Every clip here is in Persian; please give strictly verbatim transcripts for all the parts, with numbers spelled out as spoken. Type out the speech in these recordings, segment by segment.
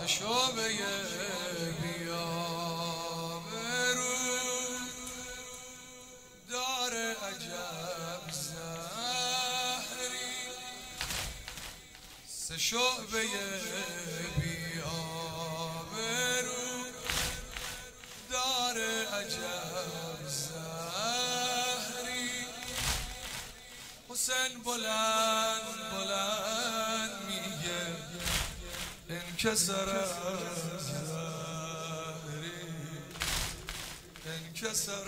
شعبه بیا برو دار عجب زهری سه شعبه بیا برو دار عجب زهری حسین بلند بلند میگه انکسر زهری انکسر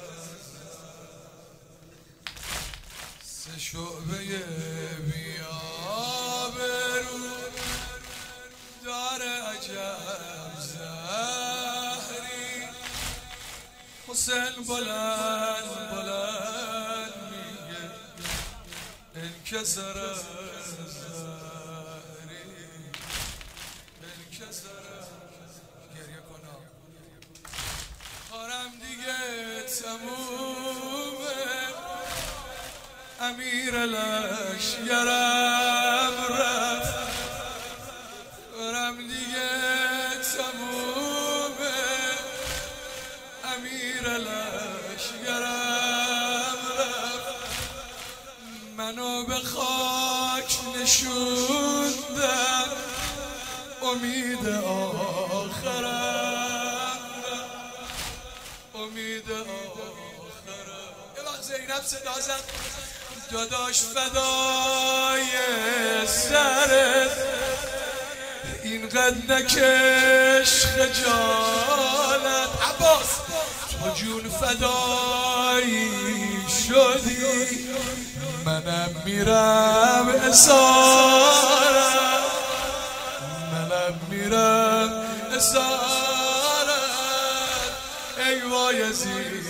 سه شعبه بیا برو دار عجب زهری حسین بلند بلند میگه انکسر گریه کنم کارم دیگه تمومه امیر لشگرم رفت کارم دیگه تمومه امیر لشگرم رفت منو به خاک نشوندم امید آخرم امید آخرم یه وقت زینب صدا زد داداش فدای سرت اینقدر نکش خجالت عباس تو جون فدایی شدی منم میرم اسارت میرم اسارت ای وایزین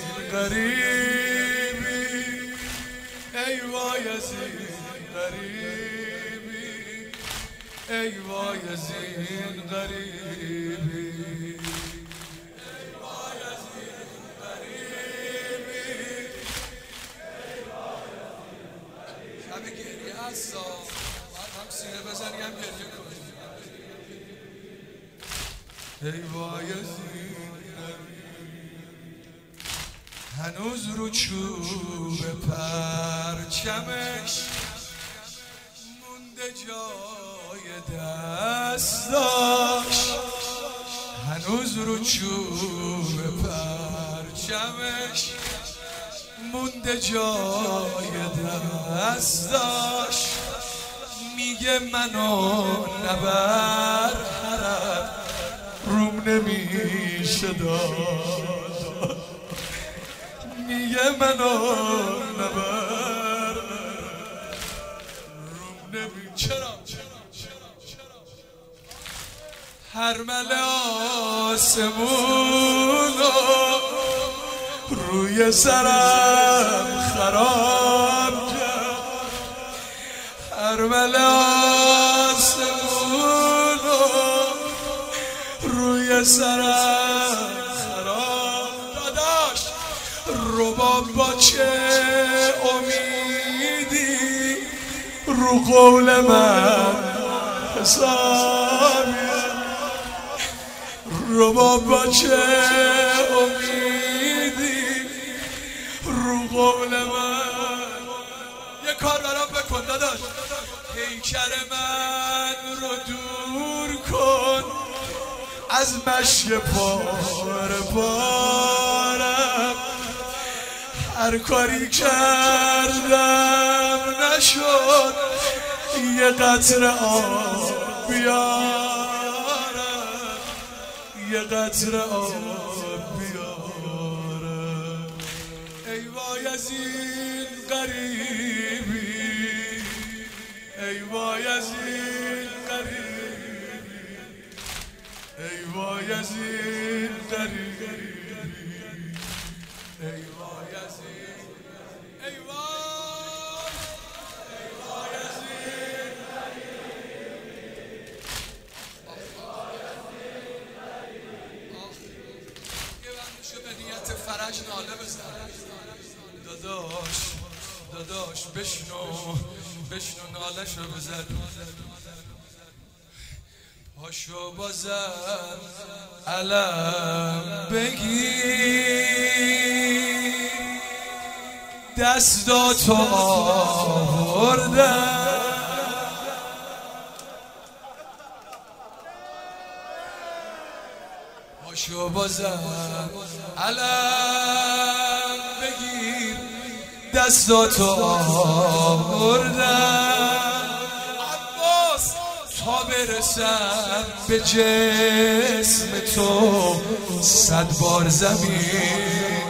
غریبی ای وایزین غریبی ای وایزین غریبی ای وایزین غریبی شب گریه هستا من هم سینه بزنیم گریه کنیم ای وایزین هنوز رو چوب پرچمش مونده جای دستاش هنوز رو چوب پرچمش مونده جای دستاش میگه منو نبر حرم روم نمیشه داد میگه منو نبر روم نمیشه چرا هر مل آسمونو روی سرم خراب کرد هر مل آسمونو روی سرم خراب داداش رباب با چه امیدی رو قول من حسابی رباب با چه امیدی رو قول من یه کار برام بکن داداش پیکر من رو دور کن از مشی پاره پارم هر کاری کردم نشد یه قطره آب بیارم یه قطره آب بیارم ای وایزین غریبی ای وایزین غریبی ای وایزین غریبی ای وایزین ای وای ای وایزین یه بندشو به نیت فرج ناله بزن داداش داداش بشنو بشنو نالشو بزن پاشو بازم علم بگیر دستاتو آوردم پاشو بازم علم بگیر دستاتو آوردم عباس تا برسم به جسم تو صد بار زمین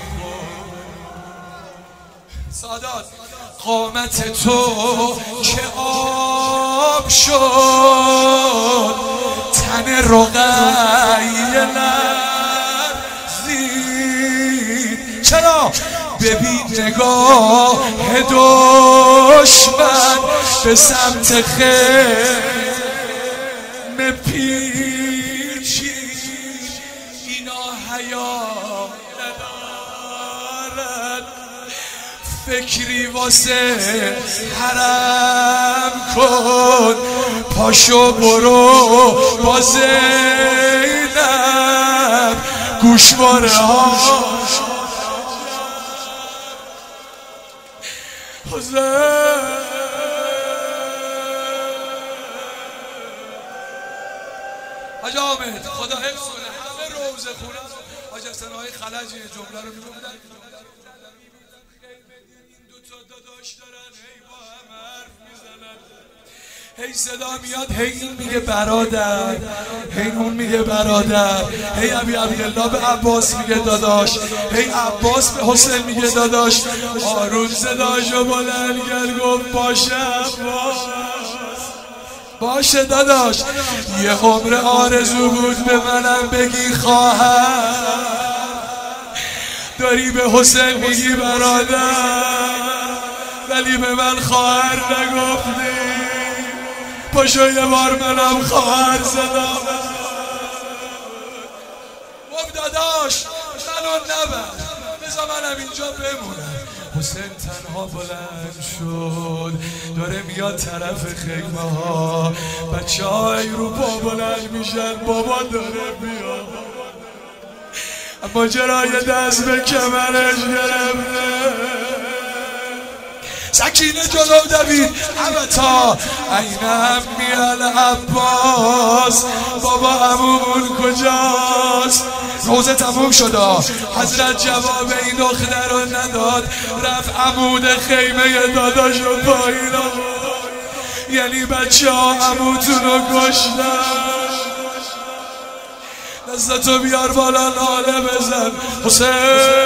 سادات قامت تو که آب شد تن رقیه لرزید چرا؟ ببین نگاه دشمن به سمت خیمه پیچید اینا حیا ندارن فکری واسه حرم کن پاشو برو با زینب گوشواره ها حاج حامد خدا حفظ کنه همه روزه خونه حاج حسن آقای خلجی جمله رو میگفتن این دوتا داداش دارن هی با هم حرف میزنن هی صدا میاد هی این میگه برادر هی اون میگه برادر هی ابی عبدالله به عباس میگه داداش هی عباس به حسین میگه داداش آروم صداشو بلند کرد گفت باشه عباس باشه داداش یه عمر آرزو بود به منم بگی خواهر داری به حسین میگی برادر ولی به من خواهر نگفتی پاشو یه بار منم خواهر زدم گفت داداش منو نبر بذار منم اینجا بمونم حسین تنها بلند شد داره میاد طرف خیمه ها بچه های رو پا بلند میشن بابا داره میاد اما جرای دست به کمرش گرفته سکینه جلو دوید عبتا این امی العباس بابا عمومون کجاست روزه تموم شده حضرت جواب این دختر رو نداد رفت عمود خیمه داداش رو پایین یعنی بچه ها عمودتون رو کشتن دستتو بیار بالا ناله بزن حسین